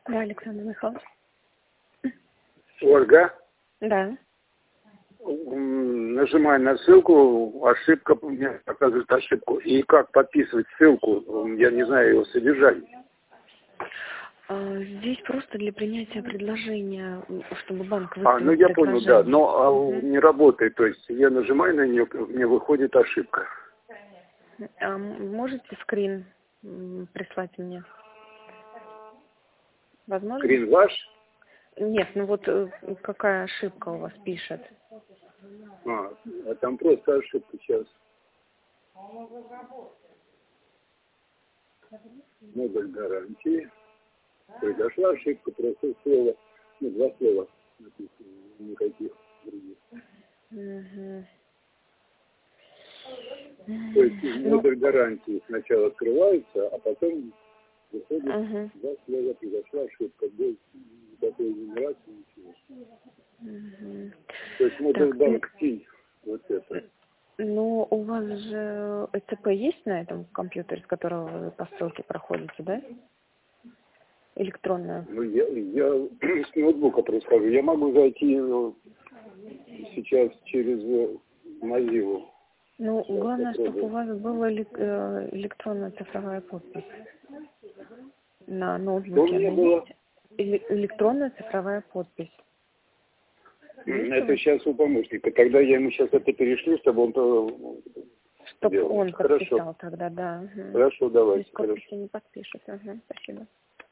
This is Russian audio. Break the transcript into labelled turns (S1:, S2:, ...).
S1: Да, Александр Михайлович.
S2: Ольга,
S1: Да.
S2: нажимаю на ссылку, ошибка, мне показывает ошибку. И как подписывать ссылку, я не знаю его содержание.
S1: Здесь просто для принятия предложения, чтобы банк выставил
S2: Ну я понял, да, но не работает, то есть я нажимаю на нее, мне выходит ошибка.
S1: Можете скрин прислать мне? Возможно?
S2: Скрин ваш?
S1: Нет, ну вот какая ошибка у вас пишет?
S2: Там просто ошибка сейчас. Модуль гарантии. Произошла ошибка, просто слово, два слова написано, никаких других. То есть модуль гарантии сначала открывается, а потом выходит два слова, произошла ошибка, без никакой нумерации, ничего. То есть модуль банк тень, вот это.
S1: Ну, у вас же ЭЦП есть на этом компьютере, с которого вы по ссылке проходите, да? Электронная.
S2: Ну, я с ноутбука происхожу. Я могу зайти сейчас через Mozilla.
S1: Ну, главное, чтобы у вас была электронная цифровая подпись на ноутбуке.
S2: Что у меня было?
S1: Электронная цифровая подпись.
S2: Это сейчас у помощника. Тогда я ему сейчас это перешлю, чтобы он
S1: Чтобы
S2: делал.
S1: он подписал тогда, да.
S2: Хорошо, давайте.
S1: Подписи не подпишет. Спасибо.